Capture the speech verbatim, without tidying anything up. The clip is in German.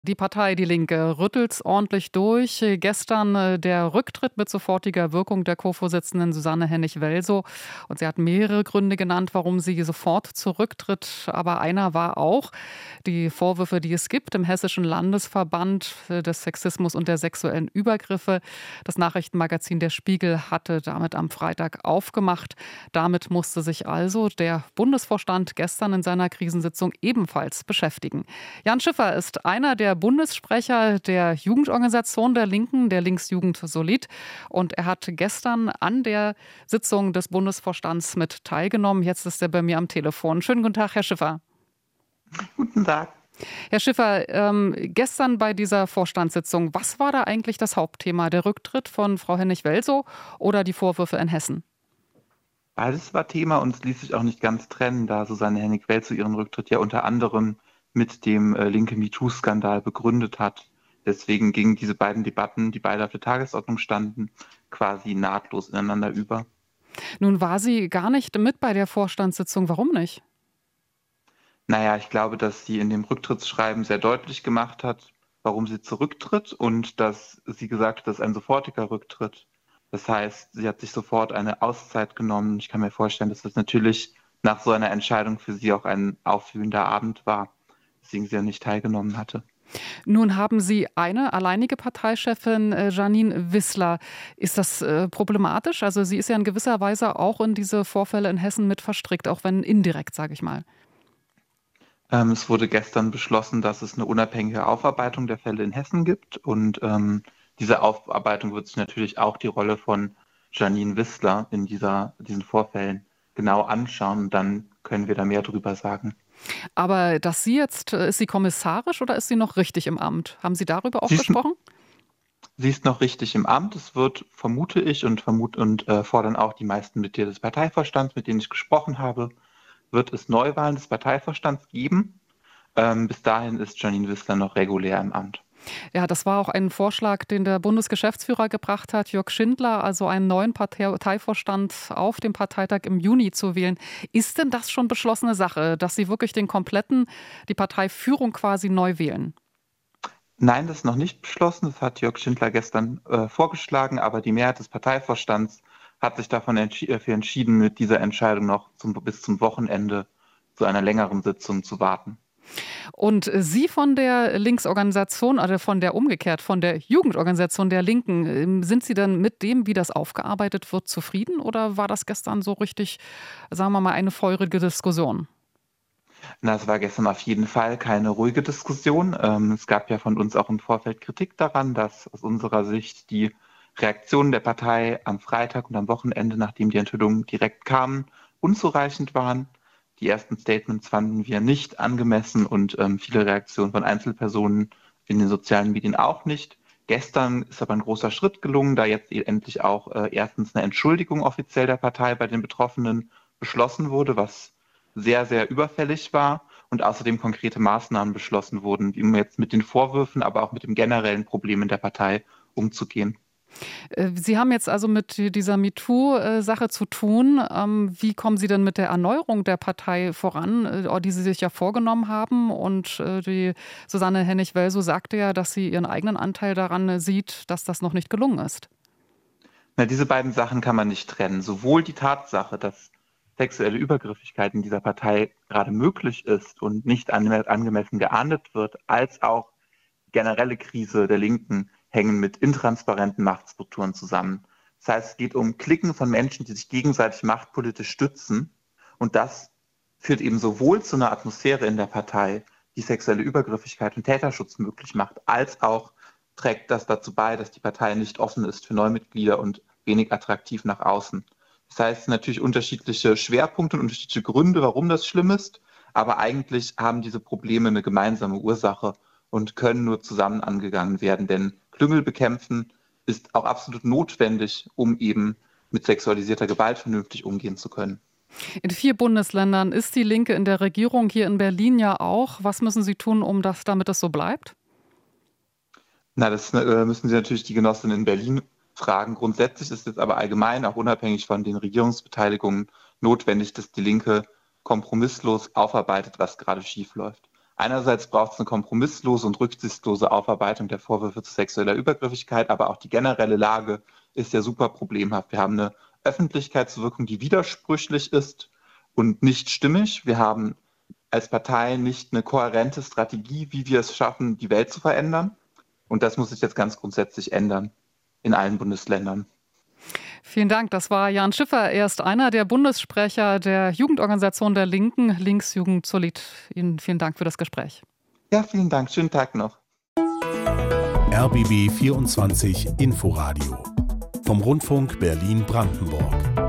Die Partei Die Linke rüttelt's ordentlich durch. Gestern äh, der Rücktritt mit sofortiger Wirkung der Co-Vorsitzenden Susanne Hennig-Welsow. Und sie hat mehrere Gründe genannt, warum sie sofort zurücktritt. Aber einer war auch die Vorwürfe, die es gibt im Hessischen Landesverband des Sexismus und der sexuellen Übergriffe. Das Nachrichtenmagazin Der Spiegel hatte damit am Freitag aufgemacht. Damit musste sich also der Bundesvorstand gestern in seiner Krisensitzung ebenfalls beschäftigen. Jan Schiffer ist einer der Bundessprecher der Jugendorganisation der Linken, der Linksjugend Solid. Und er hat gestern an der Sitzung des Bundesvorstands mit teilgenommen. Jetzt ist er bei mir am Telefon. Schönen guten Tag, Herr Schiffer. Guten Tag. Herr Schiffer, ähm, gestern bei dieser Vorstandssitzung, was war da eigentlich das Hauptthema? Der Rücktritt von Frau Hennig-Welsow oder die Vorwürfe in Hessen? Beides war Thema und es ließ sich auch nicht ganz trennen, da Susanne Hennig-Welsow ihren Rücktritt ja unter anderem mit dem äh, linke MeToo-Skandal begründet hat. Deswegen gingen diese beiden Debatten, die beide auf der Tagesordnung standen, quasi nahtlos ineinander über. Nun war sie gar nicht mit bei der Vorstandssitzung. Warum nicht? Naja, ich glaube, dass sie in dem Rücktrittsschreiben sehr deutlich gemacht hat, warum sie zurücktritt und dass sie gesagt hat, das ist ein sofortiger Rücktritt. Das heißt, sie hat sich sofort eine Auszeit genommen. Ich kann mir vorstellen, dass das natürlich nach so einer Entscheidung für sie auch ein aufwühlender Abend war, weswegen sie ja nicht teilgenommen hatte. Nun haben Sie eine alleinige Parteichefin, äh, Jeanine Wissler. Ist das äh, problematisch? Also sie ist ja in gewisser Weise auch in diese Vorfälle in Hessen mit verstrickt, auch wenn indirekt, sage ich mal. Ähm, es wurde gestern beschlossen, dass es eine unabhängige Aufarbeitung der Fälle in Hessen gibt. Und ähm, diese Aufarbeitung wird sich natürlich auch die Rolle von Jeanine Wissler in dieser, diesen Vorfällen genau anschauen. Und dann können wir da mehr drüber sagen. Aber dass sie jetzt, äh, ist sie kommissarisch oder ist sie noch richtig im Amt? Haben Sie darüber auch Sie ist, gesprochen? sie ist noch richtig im Amt. Es wird, vermute ich, und, vermut, und äh, fordern auch die meisten Mitglieder des Parteivorstands, mit denen ich gesprochen habe, wird es Neuwahlen des Parteivorstands geben. Ähm, bis dahin ist Jeanine Wissler noch regulär im Amt. Ja, das war auch ein Vorschlag, den der Bundesgeschäftsführer gebracht hat, Jörg Schindler, also einen neuen Parteivorstand auf dem Parteitag im Juni zu wählen. Ist denn das schon beschlossene Sache, dass Sie wirklich den kompletten, die Parteiführung quasi neu wählen? Nein, das ist noch nicht beschlossen. Das hat Jörg Schindler gestern äh, vorgeschlagen, aber die Mehrheit des Parteivorstands hat sich davon entschi- äh, für entschieden, mit dieser Entscheidung noch zum, bis zum Wochenende zu einer längeren Sitzung zu warten. Und Sie von der Linksorganisation, oder von der umgekehrt, von der Jugendorganisation der Linken, ähm, sind Sie denn mit dem, wie das aufgearbeitet wird, zufrieden? Oder war das gestern so richtig, sagen wir mal, eine feurige Diskussion? Na, es war gestern auf jeden Fall keine ruhige Diskussion. Ähm, es gab ja von uns auch im Vorfeld Kritik daran, dass aus unserer Sicht die Reaktionen der Partei am Freitag und am Wochenende, nachdem die Enthüllungen direkt kamen, unzureichend waren. Die ersten Statements fanden wir nicht angemessen und ähm, viele Reaktionen von Einzelpersonen in den sozialen Medien auch nicht. Gestern ist aber ein großer Schritt gelungen, da jetzt endlich auch äh, erstens eine Entschuldigung offiziell der Partei bei den Betroffenen beschlossen wurde, was sehr, sehr überfällig war und außerdem konkrete Maßnahmen beschlossen wurden, um jetzt mit den Vorwürfen, aber auch mit dem generellen Problem in der Partei umzugehen. Äh, Sie haben jetzt also mit dieser MeToo-Sache zu tun. Ähm, Wie kommen Sie denn mit der Erneuerung der Partei voran, äh, die Sie sich ja vorgenommen haben? Und äh, die Susanne Hennig-Welsow sagte ja, dass sie ihren eigenen Anteil daran äh, sieht, dass das noch nicht gelungen ist. Na, diese beiden Sachen kann man nicht trennen. Sowohl die Tatsache, dass sexuelle Übergriffigkeit in dieser Partei gerade möglich ist und nicht ange- angemessen geahndet wird, als auch die generelle Krise der Linken hängen mit intransparenten Machtstrukturen zusammen. Das heißt, es geht um Cliquen von Menschen, die sich gegenseitig machtpolitisch stützen. Und das führt eben sowohl zu einer Atmosphäre in der Partei, die sexuelle Übergriffigkeit und Täterschutz möglich macht, als auch trägt das dazu bei, dass die Partei nicht offen ist für Neumitglieder und wenig attraktiv nach außen. Das heißt, natürlich unterschiedliche Schwerpunkte und unterschiedliche Gründe, warum das schlimm ist, aber eigentlich haben diese Probleme eine gemeinsame Ursache und können nur zusammen angegangen werden, denn Klüngel bekämpfen ist auch absolut notwendig, um eben mit sexualisierter Gewalt vernünftig umgehen zu können. In vier Bundesländern ist die Linke in der Regierung, hier in Berlin ja auch. Was müssen Sie tun, um das, damit es so bleibt? Na, das äh, müssen Sie natürlich die Genossinnen in Berlin fragen. Grundsätzlich ist es aber allgemein, auch unabhängig von den Regierungsbeteiligungen, notwendig, dass die Linke kompromisslos aufarbeitet, was gerade schief läuft. Einerseits braucht es eine kompromisslose und rücksichtslose Aufarbeitung der Vorwürfe zu sexueller Übergriffigkeit, aber auch die generelle Lage ist ja super problemhaft. Wir haben eine Öffentlichkeitswirkung, die widersprüchlich ist und nicht stimmig. Wir haben als Partei nicht eine kohärente Strategie, wie wir es schaffen, die Welt zu verändern. Und das muss sich jetzt ganz grundsätzlich ändern in allen Bundesländern. Vielen Dank. Das war Jan Schiffer. Er ist einer der Bundessprecher der Jugendorganisation der Linken, Linksjugend Solid. Ihnen vielen Dank für das Gespräch. Ja, vielen Dank. Schönen Tag noch. R B B vierundzwanzig Inforadio vom Rundfunk Berlin-Brandenburg.